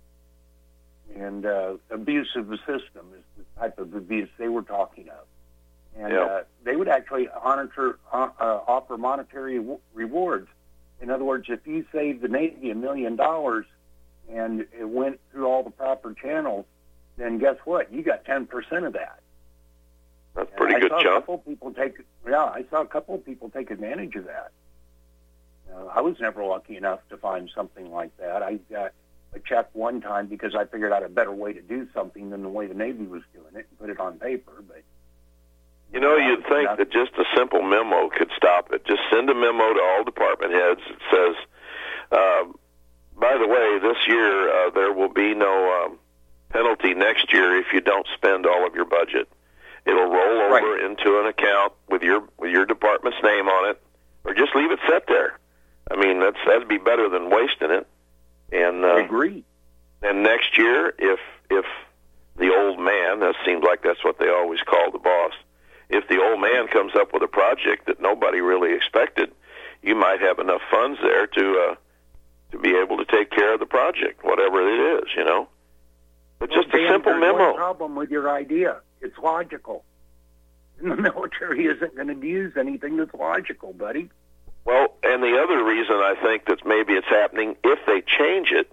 And uh, abuse of the system is the type of abuse they were talking of. And Yeah. uh, they would actually honor, uh, uh, offer monetary w- rewards. In other words, if you saved the Navy a million dollars and it went through all the proper channels, then guess what? You got ten percent of that. That's pretty And good I saw chunk. a couple of people take, yeah, I saw a couple of people take advantage of that. Uh, I was never lucky enough to find something like that. I got a check one time because I figured out a better way to do something than the way the Navy was doing it and put it on paper. But You know, you'd think that just a simple memo could stop it. Just send a memo to all department heads that says, uh, by the way, this year uh, there will be no um, penalty next year if you don't spend all of your budget. It'll roll over Right. into an account with your with your department's name on it, or just leave it set there. I mean, that's that'd be better than wasting it. And uh, I agree. And next year, if if the old man, that seems like that's what they always call the boss, if the old man comes up with a project that nobody really expected, you might have enough funds there to uh, to be able to take care of the project, whatever it is, you know. But Well, just a Dan, simple there's memo. One problem with your idea. It's logical. And the military isn't going to use anything that's logical, buddy. Well, and the other reason I think that maybe it's happening, if they change it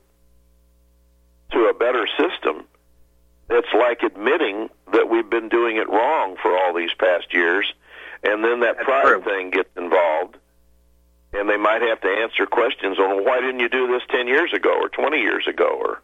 to a better system, it's like admitting that we've been doing it wrong for all these past years, and then that That's pride true. thing gets involved, and they might have to answer questions on, well, why didn't you do this ten years ago or twenty years ago? Or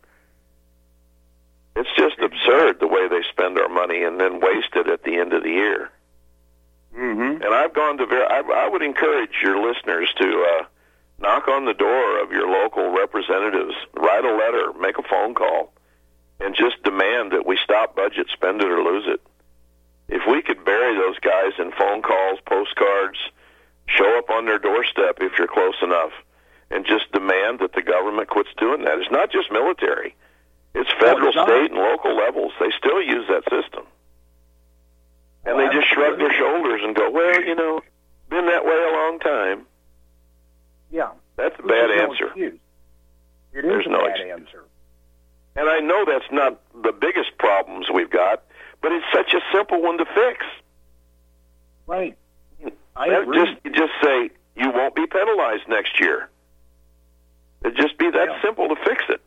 it's just absurd the way they spend our money and then waste it at the end of the year. Mm-hmm. And I've gone to ver- I, I would encourage your listeners to uh, knock on the door of your local representatives, write a letter, make a phone call, and just demand that we stop budget, spend it or lose it. If we could bury those guys in phone calls, postcards, show up on their doorstep if you're close enough, and just demand that the government quits doing that. It's not just military. It's federal, it's not. state, and local levels. They still use that system. And Oh, they just shrug absolutely. their shoulders and go, well, you know, been that way a long time. Yeah. That's a Which bad is no answer. excuse. It is There's a no bad excuse. answer. And I know that's not the biggest problems we've got, but it's such a simple one to fix. Right. I That agree. just you just say you won't be penalized next year. It'd just be that Yeah. simple to fix it.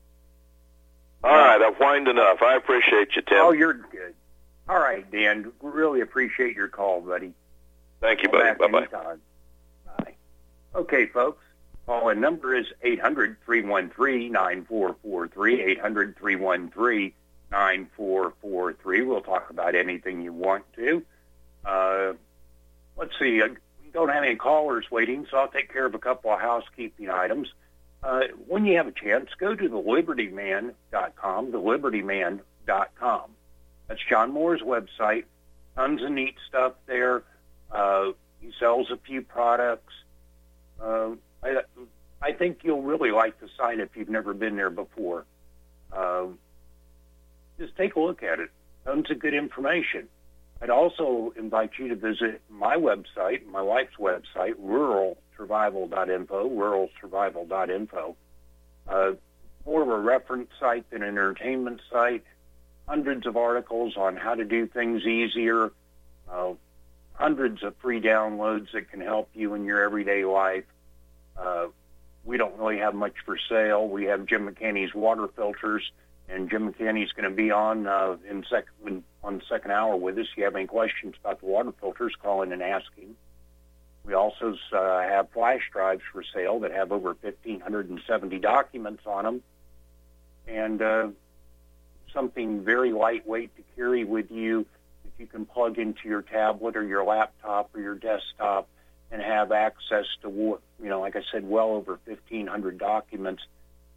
All right, I've whined enough. I appreciate you, Tim. Oh, you're good. All right, Dan. Really appreciate your call, buddy. Thank you, Call buddy. back Bye-bye. anytime. Bye. Okay, folks. Call-in number is eight hundred, three one three, nine four four three, eight hundred, three one three, nine four four three. We'll talk about anything you want to. Uh, let's see. I don't have any callers waiting, so I'll take care of a couple of housekeeping items. Uh, when you have a chance, go to the liberty man dot com, the liberty man dot com. That's John Moore's website. Tons of neat stuff there. Uh, he sells a few products. Uh, I, I think you'll really like the site if you've never been there before. Uh, just take a look at it. Tons of good information. I'd also invite you to visit my website, my wife's website, rural survival dot info, rural survival dot info. Uh, more of a reference site than an entertainment site. Hundreds of articles on how to do things easier. Uh, hundreds of free downloads that can help you in your everyday life. Uh, we don't really have much for sale. We have Jim McCanney's water filters, and Jim McCanney's going to be on uh, in second on the second hour with us. If you have any questions about the water filters, call in and ask him. We also uh, have flash drives for sale that have over one thousand five hundred seventy documents on them, and uh, something very lightweight to carry with you that you can plug into your tablet or your laptop or your desktop and have access to, you know, like I said, well over fifteen hundred documents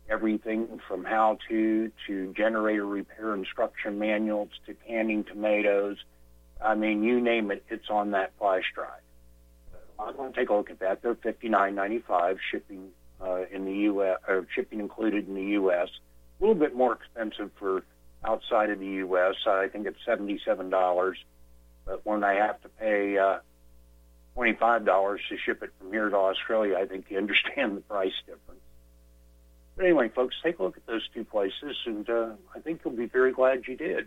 everything from how to to generator repair instruction manuals to canning tomatoes. I mean, you name it, it's on that flash drive. I'm going to take a look at that. They're fifty-nine ninety-five shipping uh, in the U S, or shipping included in the U S. A little bit more expensive for outside of the U S. Uh, I think it's seventy-seven dollars. But when I have to pay uh, twenty-five dollars to ship it from here to Australia, I think you understand the price difference. But anyway, folks, take a look at those two places, and uh, I think you'll be very glad you did.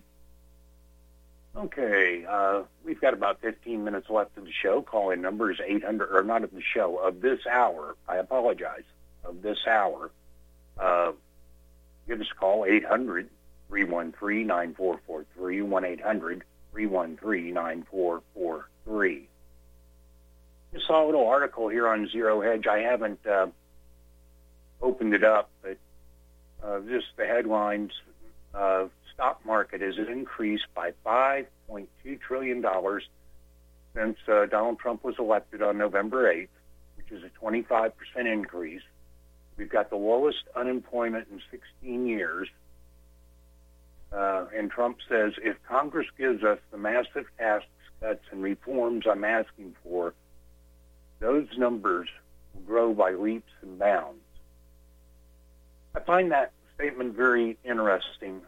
Okay, uh, we've got about fifteen minutes left of the show. Call-in number is eight hundred, or not of the show, of this hour. I apologize, of this hour. Uh, give us a call, eight hundred, three one three, nine four four three, one eight hundred, three one three, nine four four three. Just saw a little article here on Zero Hedge. I haven't uh, opened it up, but uh, just the headlines. Uh, stock market has increased by five point two trillion dollars since uh, Donald Trump was elected on November eighth, which is a twenty-five percent increase. We've got the lowest unemployment in sixteen years. Uh, and Trump says, if Congress gives us the massive tax cuts and reforms I'm asking for, those numbers will grow by leaps and bounds. I find that statement very interesting.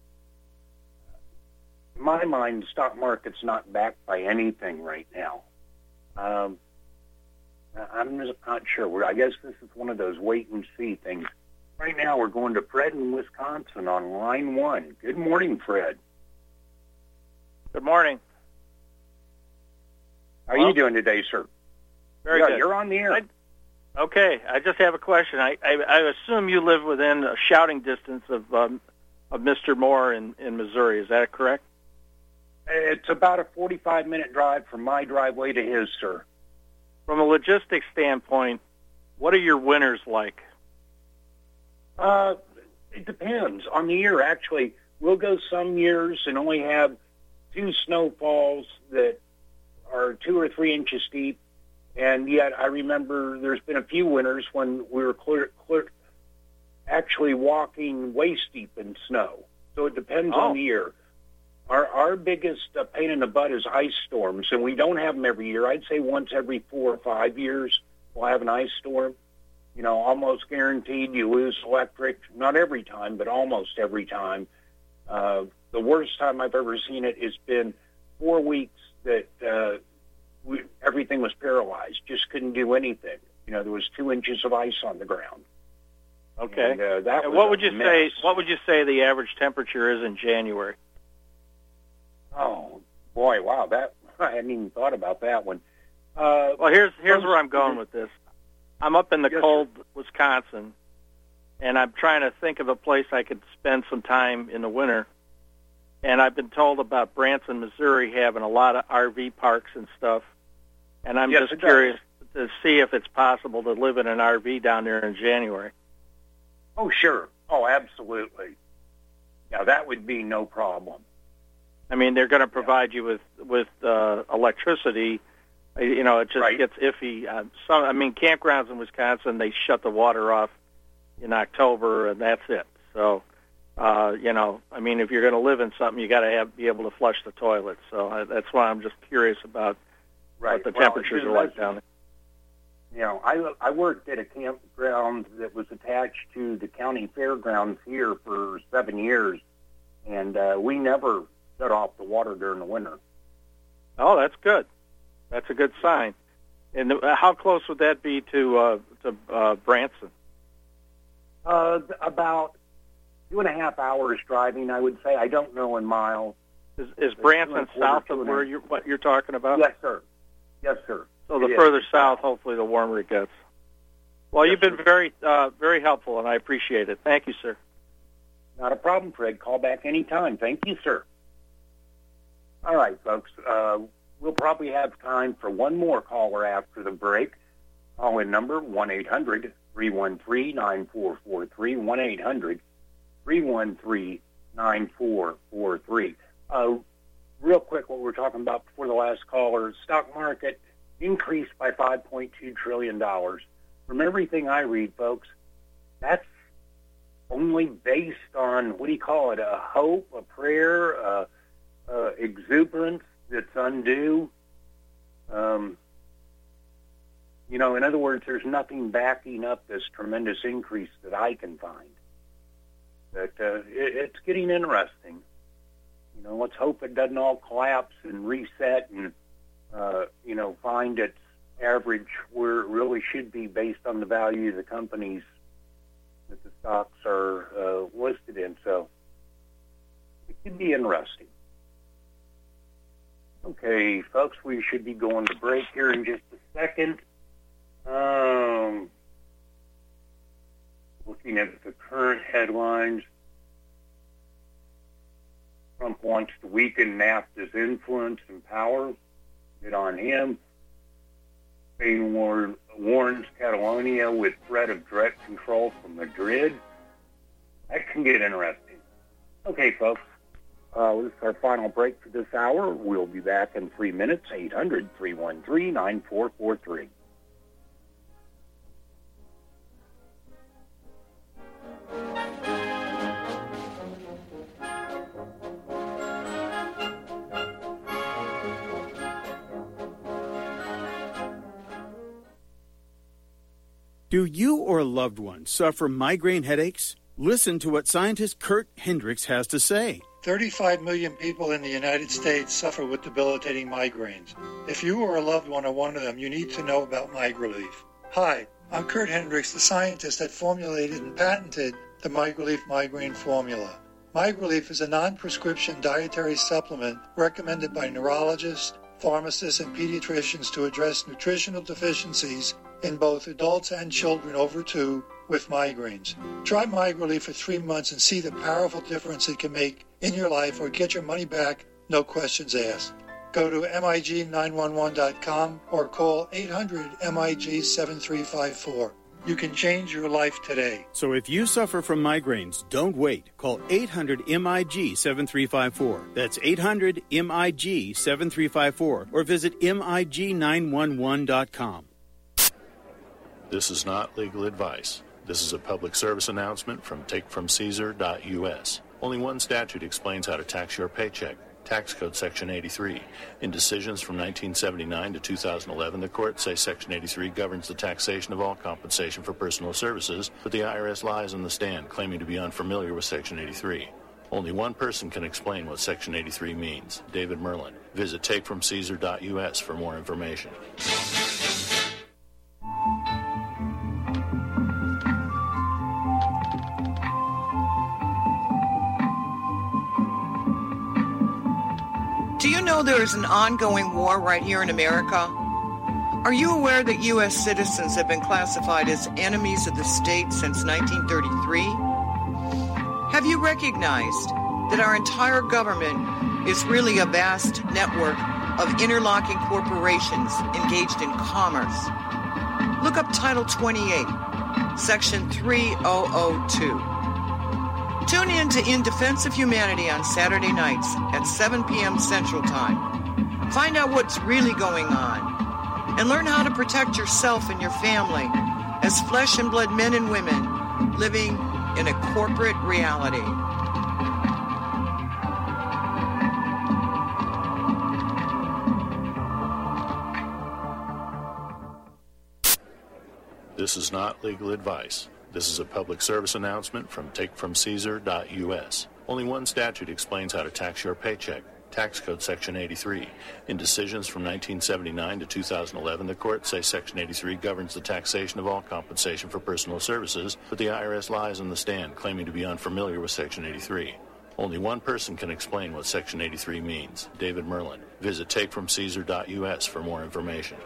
In my mind, the stock market's not backed by anything right now. Um, I'm just not sure. I guess this is one of those wait-and-see things. Right now, we're going to Fred in Wisconsin on line one. Good morning, Fred. Good morning. How well, are you doing today, sir? Very yeah, good. You're on the air. I, okay, I just have a question. I, I, I assume you live within a shouting distance of um, of Mister Moore in, in Missouri. Is that correct? It's about a forty-five minute drive from my driveway to his, sir. From a logistics standpoint, what are your winters like? Uh, it depends on the year. Actually, we'll go some years and only have two snowfalls that are two or three inches deep. And yet I remember there's been a few winters when we were clear, clear, actually walking waist deep in snow. So it depends oh. on the year. Our our biggest uh, pain in the butt is ice storms, and we don't have them every year. I'd say once every four or five years we'll have an ice storm. You know, almost guaranteed you lose electric. Not every time, but almost every time. Uh, the worst time I've ever seen it has been four weeks that uh, we, everything was paralyzed. Just couldn't do anything. You know, there was two inches of ice on the ground. Okay. And, uh, that and was what would you mess. say? What would you say the average temperature is in January? Oh boy! Wow, that I hadn't even thought about that one. Uh, well, here's here's where I'm going with this. I'm up in the yes, cold sir. Wisconsin, and I'm trying to think of a place I could spend some time in the winter. And I've been told about Branson, Missouri, having a lot of R V parks and stuff. And I'm yes, just curious to see if it's possible to live in an R V down there in January. Oh, sure. Oh, absolutely. Yeah, that would be no problem. I mean, they're going to provide yeah. you with with uh, electricity. You know, it just right. gets iffy. Uh, some, I mean, campgrounds in Wisconsin, they shut the water off in October, and that's it. So, uh, you know, I mean, if you're going to live in something, you got to have be able to flush the toilet. So uh, that's why I'm just curious about right. what the well, temperatures are like down there. You know, I I worked at a campground that was attached to the county fairgrounds here for seven years, and uh, we never shut off the water during the winter. Oh, that's good. That's a good sign. And uh, how close would that be to uh, to uh, Branson? Uh, about two and a half hours driving, I would say. I don't know in miles. Is, is Branson south of where you're what you're talking about? Yes, sir. Yes, sir. So the it further is. south, hopefully, the warmer it gets. Well, yes, you've been sir. very uh, very helpful, and I appreciate it. Thank you, sir. Not a problem, Fred. Call back anytime. Thank you, sir. All right, folks. Uh, we'll probably have time for one more caller after the break. Call-in number, one eight hundred, three one three, nine four four three, one eight hundred, three one three, nine four four three. Uh, real quick, what we were talking about before the last caller, stock market increased by five point two trillion dollars. From everything I read, folks, that's only based on, what do you call it, a hope, a prayer, a, a exuberance that's undue. Um, you know, in other words, there's nothing backing up this tremendous increase that I can find. But uh, it, it's getting interesting. You know, let's hope it doesn't all collapse and reset and, uh, you know, find its average where it really should be based on the value of the companies that the stocks are uh, listed in. So it could be interesting. Okay, folks, we should be going to break here in just a second. Um, looking at the current headlines, Trump wants to weaken NAFTA's influence and power. Get on him. Spain war- warns Catalonia with threat of direct control from Madrid. That can get interesting. Okay, folks. Uh, this is our final break for this hour. We'll be back in three minutes, eight hundred, three one three, nine four four three. Do you or a loved one suffer migraine headaches? Listen to what scientist Kurt Hendricks has to say. thirty-five million people in the United States suffer with debilitating migraines. If you or a loved one are one of them, you need to know about MigraLief. Hi, I'm Kurt Hendricks, the scientist that formulated and patented the MigraLief migraine formula. MigraLief is a non-prescription dietary supplement recommended by neurologists, pharmacists, and pediatricians to address nutritional deficiencies in both adults and children over two with migraines. Try MigraLief for three months and see the powerful difference it can make in your life, or get your money back, no questions asked. Go to M I G nine one one dot com or call eight hundred M I G seven three five four. You can change your life today. So if you suffer from migraines, don't wait. Call eight hundred M I G seven three five four. That's eight hundred M I G seven three five four, or visit M I G nine one one dot com. This is not legal advice. This is a public service announcement from take from caesar dot U S. Only one statute explains how to tax your paycheck. Tax Code Section eighty-three. In decisions from nineteen seventy-nine to two thousand eleven, the courts say Section eighty-three governs the taxation of all compensation for personal services, but the I R S lies on the stand, claiming to be unfamiliar with Section eighty-three. Only one person can explain what Section eighty-three means, David Merlin. Visit take from caesar dot U S for more information. Do you know there is an ongoing war right here in America? Are you aware that U S citizens have been classified as enemies of the state since nineteen thirty-three? Have you recognized that our entire government is really a vast network of interlocking corporations engaged in commerce? Look up Title twenty-eight, Section three thousand two. Tune in to In Defense of Humanity on Saturday nights at seven p.m. Central Time. Find out what's really going on and learn how to protect yourself and your family as flesh and blood men and women living in a corporate reality. This is not legal advice. This is a public service announcement from take from caesar dot U S. Only one statute explains how to tax your paycheck. Tax Code Section eighty-three. In decisions from nineteen seventy-nine to two thousand eleven, the courts say Section eighty-three governs the taxation of all compensation for personal services, but the I R S lies on the stand, claiming to be unfamiliar with Section eighty-three. Only one person can explain what Section eighty-three means, David Merlin. Visit take from caesar dot U S for more information.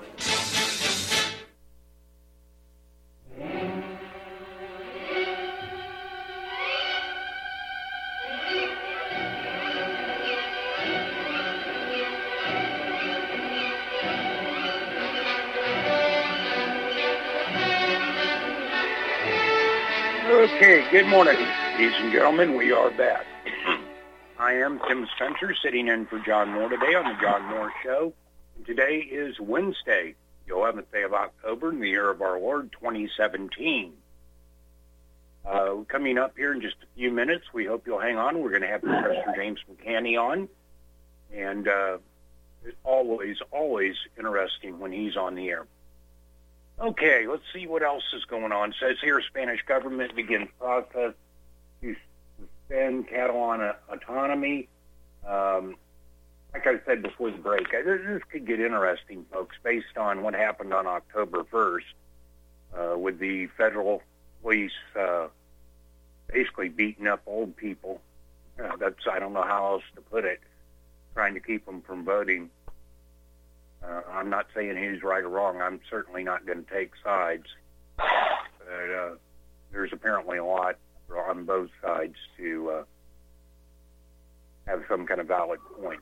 Okay, good morning, ladies and gentlemen. We are back. I am Tim Spencer, sitting in for John Moore today on the John Moore Show. And today is Wednesday, the eleventh day of October in the year of our Lord, twenty seventeen. Uh, So coming up here in just a few minutes, we hope you'll hang on. We're going to have Professor James McCanney on. And uh, it's always, always interesting when he's on the air. Okay, let's see what else is going on. It says here, Spanish government begins process to suspend Catalan autonomy. Um, like I said before the break, this could get interesting, folks, based on what happened on October first uh, with the federal police uh, basically beating up old people. Uh, that's, I don't know how else to put it, trying to keep them from voting. Uh, I'm not saying who's right or wrong. I'm certainly not going to take sides. But uh, there's apparently a lot on both sides to uh, have some kind of valid points.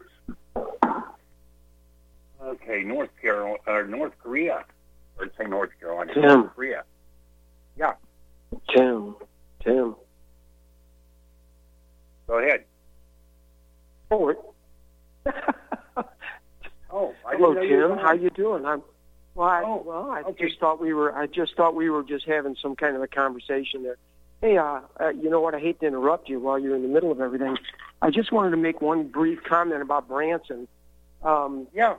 Okay, North Carolina, uh, North Korea, or say North Carolina, Tim. North Korea. Yeah. Tim. Tim. Go ahead. Forward. Oh, I hello, didn't know you were Tim. on. How you doing? I'm well. I, Oh, well, I okay. just thought we were. I just thought we were just having some kind of a conversation there. Hey, uh, uh, you know what? I hate to interrupt you while you're in the middle of everything. I just wanted to make one brief comment about Branson. Um, yeah.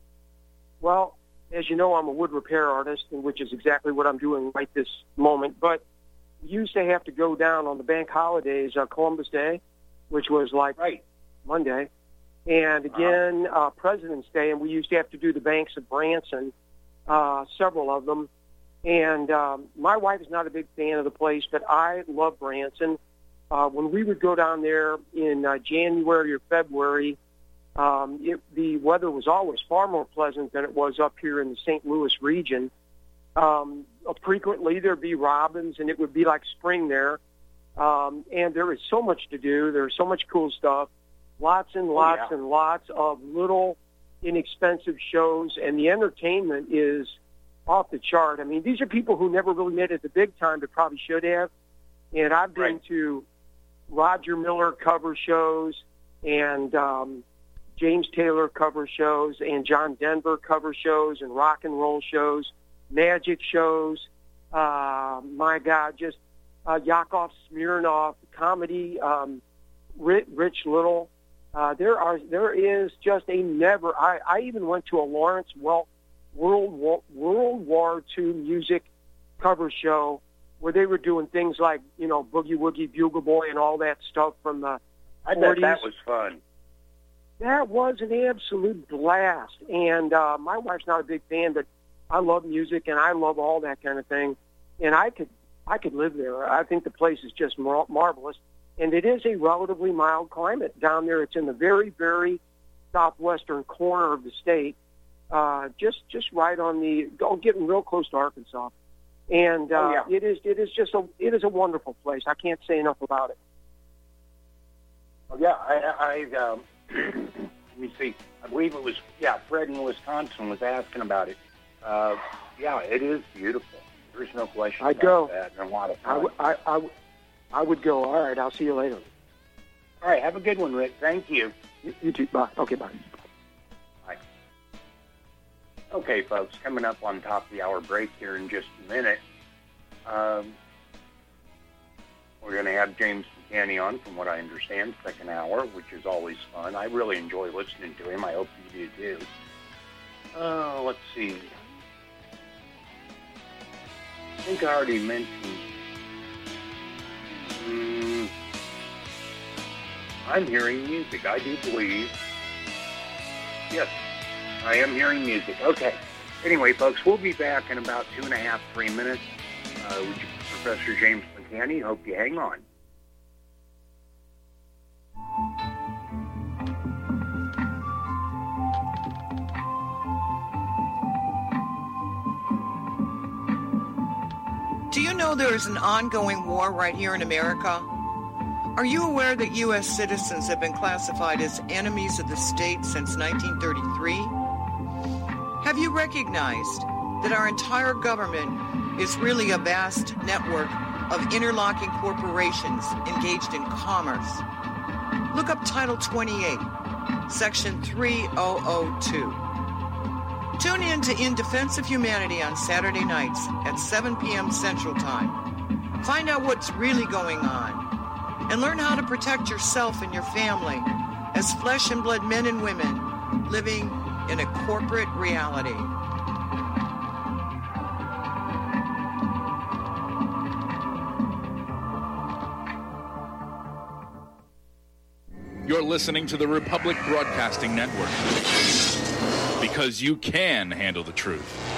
Well, as you know, I'm a wood repair artist, and which is exactly what I'm doing right this moment. But we used to have to go down on the bank holidays, uh, Columbus Day, which was like right. Monday, and again uh, President's Day, and we used to have to do the banks of Branson, uh, several of them. And um, my wife is not a big fan of the place, but I love Branson. Uh, when we would go down there in uh, January or February, um, it, the weather was always far more pleasant than it was up here in the Saint Louis region. Um, frequently there'd be robins, and it would be like spring there. Um, and there is so much to do. There's so much cool stuff. Lots and lots oh, yeah. and lots of little inexpensive shows, and the entertainment is off the chart. I mean, these are people who never really made it the big time, but probably should have. And I've been Right. to Roger Miller cover shows and um, James Taylor cover shows and John Denver cover shows and rock and roll shows, magic shows. Uh, my God, just uh, Yakov Smirnoff, comedy, um, Rich, Rich Little. Uh, there are there is just a never. I, I even went to a Lawrence Welk World War, World War Two music cover show where they were doing things like, you know, Boogie Woogie Bugle Boy and all that stuff from the I bet forties. that was fun. That was an absolute blast. And uh, my wife's not a big fan, but I love music and I love all that kind of thing. And I could I could live there. I think the place is just mar- marvelous. And it is a relatively mild climate down there. It's in the very, very southwestern corner of the state, uh, just just right on the, oh, getting real close to Arkansas. And uh, Oh, yeah. it is it is just a it is a wonderful place. I can't say enough about it. Oh, yeah, I, I um, let me see. I believe it was, yeah, Fred in Wisconsin was asking about it. Uh, yeah, it is beautiful. There's no question I'd about go. that. And a lot of I, fun. w- I, I, w- I would go. All right, I'll see you later. All right, have a good one, Rick. Thank you. You, you too. Bye. Okay, bye. Bye. Okay, folks, coming up on top of the hour break here in just a minute. Um, we're going to have James McCanney on, from what I understand, second hour, which is always fun. I really enjoy listening to him. I hope you do, too. Uh, let's see. I think I already mentioned... Mm, I'm hearing music, I do believe. Yes, I am hearing music. Okay. Anyway, folks, we'll be back in about two and a half, three minutes uh, with Professor James McCanney. Hope you hang on. Do you know there is an ongoing war right here in America? Are you aware that U S citizens have been classified as enemies of the state since nineteen thirty-three? Have you recognized that our entire government is really a vast network of interlocking corporations engaged in commerce? Look up Title twenty-eight, Section three thousand two. Tune in to In Defense of Humanity on Saturday nights at seven p.m. Central Time. Find out what's really going on and learn how to protect yourself and your family as flesh and blood men and women living in a corporate reality. You're listening to the Republic Broadcasting Network, because you can handle the truth.